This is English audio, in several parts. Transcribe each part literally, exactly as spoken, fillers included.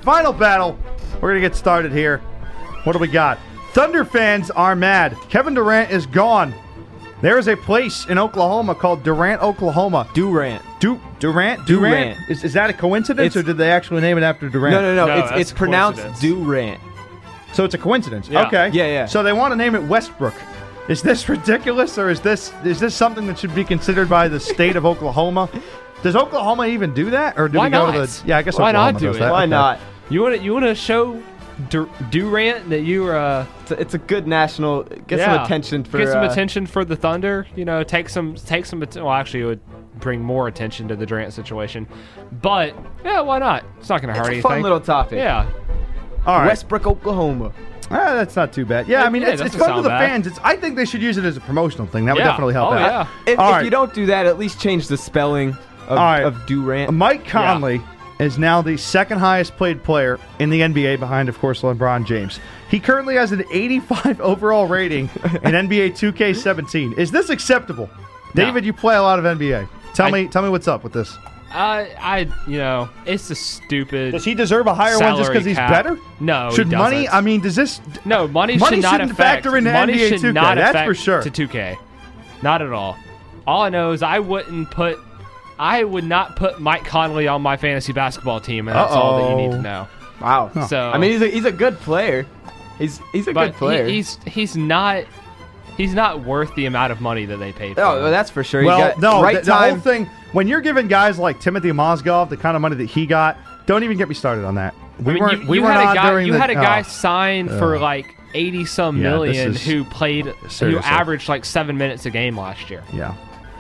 final battle. We're going to get started here. What do we got? Thunder fans are mad. Kevin Durant is gone. There is a place in Oklahoma called Durant, Oklahoma. Durant. Du- Durant? Durant? Durant. Is, is that a coincidence, It's- or did they actually name it after Durant? No, no, no. No, it's that's it's a pronounced coincidence. Durant. So it's a coincidence. Yeah. Okay. Yeah, yeah. So they want to name it Westbrook. Is this ridiculous, or is this is this something that should be considered by the state of Oklahoma? Does Oklahoma even do that, or do Why we go not? to the? Yeah, I guess Why Oklahoma not do does it? that. Why Okay. not? You want to you want to show Dur- Durant that you are uh, It's a, it's a good national. Get yeah, some attention for. get some uh, attention for the Thunder. You know, take some take some. att- Well, actually, it would bring more attention to the Durant situation. But yeah, why not? It's not going to hurt It's a anything. fun little topic. Yeah. All right. Westbrook, Oklahoma. Ah, that's not too bad. Yeah, I mean, Yeah, it's, it it's doesn't fun for the sound bad. fans. It's. I think they should use it as a promotional thing. That would Yeah. definitely help Oh, out. yeah. If, All if right. you don't do that, at least change the spelling of, All right. of Durant. Mike Conley is now the second highest played player in the N B A behind, of course, LeBron James. He currently has an eighty-five overall rating in N B A two K seventeen. Is this acceptable? No. David, you play a lot of N B A. Tell I- me, tell me what's up with this. Uh, I you know it's a stupid. Does he deserve a higher one just salary because he's cap. better? No, Should he money? doesn't. I mean, does this? No, money, Money should not shouldn't affect. factor into money N B A should two K, not that's affect for sure. to two K. Not at all. All I know is I wouldn't put. I would not put Mike Conley on my fantasy basketball team, and that's all that you need Uh-oh. to know. Wow. So I mean, he's a, he's a good player. He's he's a but good player. he, he's he's not he's not worth the amount of money that they paid for. oh, him. that's for sure. He Well, got no. right the, the whole time. thing when you're giving guys like Timothy Mozgov the kind of money that he got, don't even get me started on that. We I mean, weren't. you, we you weren't had on a guy. during You the, had a guy oh. signed for like eighty some Yeah, this million is- who played who seriously. averaged like seven minutes a game last year. Yeah.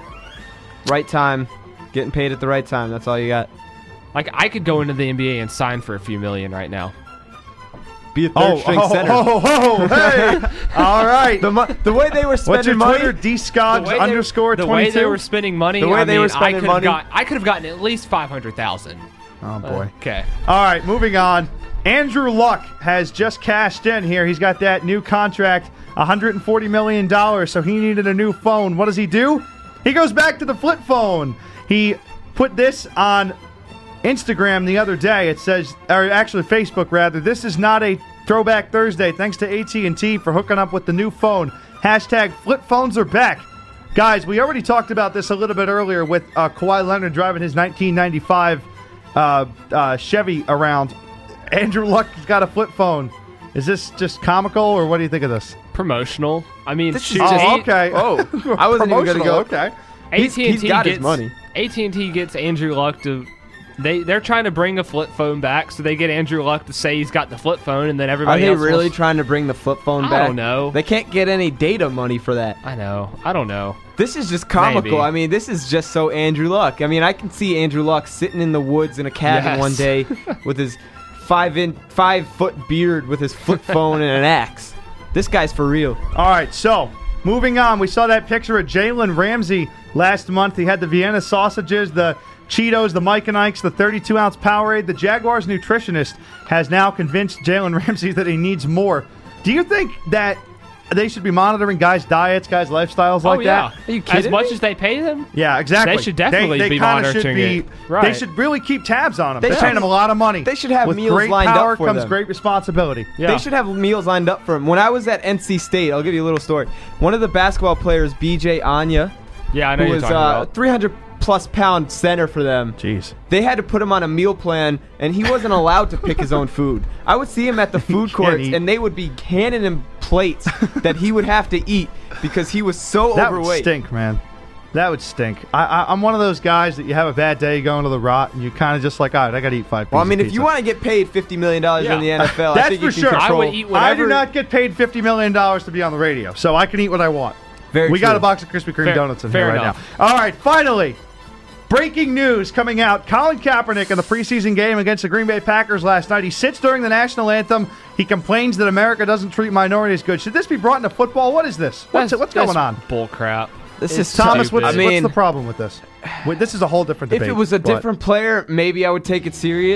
Right time. Getting paid at the right time. That's all you got. Like I could go into the N B A and sign for a few million right now. Be a third Oh, string oh, center. oh, oh, hey! All right. The, mo- the way they were spending What's your money. Twitter? D Scogs The way they- underscore the twenty-two. way they were spending money. The way I they mean, were spending I could money. Got, I could have gotten at least five hundred thousand. Oh boy. Okay. All right, moving on. Andrew Luck has just cashed in here. He's got that new contract, one hundred forty million dollars, so he needed a new phone. What does he do? He goes back to the flip phone. He put this on Instagram the other day. It says, or actually Facebook rather, this is not a Throwback Thursday. Thanks to A T and T for hooking up with the new phone. Hashtag flip phones are back. Guys, we already talked about this a little bit earlier with uh, Kawhi Leonard driving his nineteen ninety-five uh, uh, Chevy around. Andrew Luck's got a flip phone. Is this just comical, or what do you think of this? Promotional. I mean, This is shoot, just- Oh, A- okay. Oh, I wasn't even gonna go. Okay. He's- A T and he's T got gets his money. A T and T gets Andrew Luck to. They they're trying to bring a flip phone back, so they get Andrew Luck to say he's got the flip phone, and then Are everybody they else really wants- trying to bring the flip phone I back? don't know. They can't get any data money for that. I know. I don't know. This is just comical. Maybe. I mean, this is just so Andrew Luck. I mean, I can see Andrew Luck sitting in the woods in a cabin Yes. one day with his five in five foot beard with his flip phone and an axe. This guy's for real. All right, so moving on. We saw that picture of Jalen Ramsey last month. He had the Vienna sausages, the Cheetos, the Mike and Ike's, the thirty-two ounce Powerade. The Jaguars nutritionist has now convinced Jalen Ramsey that he needs more. Do you think that they should be monitoring guys' diets, guys' lifestyles like oh yeah. that? Are you As kidding much me? as they pay them. Yeah, exactly. They should definitely they, they be kinda monitoring should be, it. Right. They should really keep tabs on them. They They're should- paying them a lot of money. they should have With meals great lined up power for comes them. great responsibility. Yeah. They should have meals lined up for him. When I was at N C State, I'll give you a little story. One of the basketball players, B J Anya, Yeah, I know who you're was talking uh, about. three hundred plus pound center for them. Jeez. They had to put him on a meal plan, and he wasn't allowed to pick his own food. I would see him at the food can't courts, eat. and they would be handing him plates that he would have to eat because he was so That would overweight. stink, man. That would stink. I, I, I'm one of those guys that you have a bad day going to the rot, and you kind of just like, all right, I got to eat five pieces Well, I mean, of if you pizza. want to get paid fifty million dollars Yeah. in the N F L, I That's think for you can sure. control. I would eat I whatever. do not get paid fifty million dollars to be on the radio, so I can eat what I want. Very we got true. a box of Krispy Kreme Fair- donuts in fair here right enough. now. All right, finally, breaking news coming out. Colin Kaepernick in the preseason game against the Green Bay Packers last night. He sits during the national anthem. He complains that America doesn't treat minorities good. Should this be brought into football? What is this? What's, That's- what's that's going on? Bull crap. This It's is Thomas, stupid. what's, I mean- what's the problem with this? Wait, this is a whole different If debate. it was a but- different player, maybe I would take it serious.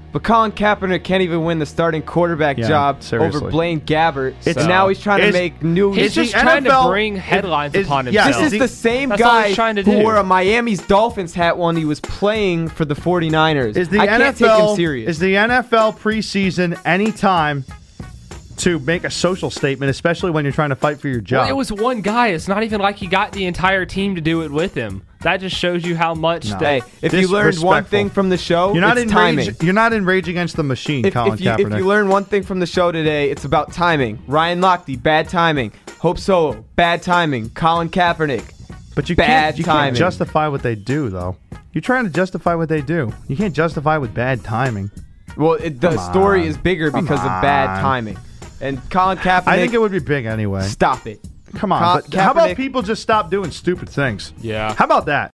But Colin Kaepernick can't even win the starting quarterback Yeah, job seriously. over Blaine Gabbert. It's- and now he's trying to Is- make news. He's Is just the trying N F L to bring headlines is- upon yeah, himself. This is he- the same That's all guy he's trying to who do. wore a Miami's Dolphins hat when he was playing for the 49ers. Is the I can't N F L take him serious. is the N F L preseason any time to make a social statement, especially when you're trying to fight for your job? Well, it was one guy. It's not even like he got the entire team to do it with him. That just shows you how much. No. that- Hey, if you learned one Disrespectful. thing from the show, You're not it's in timing. rage. You're not in Rage Against the Machine, If, Colin if, you, Kaepernick. if you learn one thing from the show today, it's about timing. Ryan Lochte, bad timing. Hope Solo, bad timing. Colin Kaepernick. but you bad can't. You timing. can't justify what they do, though. You're trying to justify what they do. You can't justify with bad timing. Well, it, the Come story on. is bigger Come because of bad on. timing. And Colin Kaepernick, I think it would be big anyway. stop it. Come on. Col- But how about Kaepernick- people just stop doing stupid things? Yeah. How about that?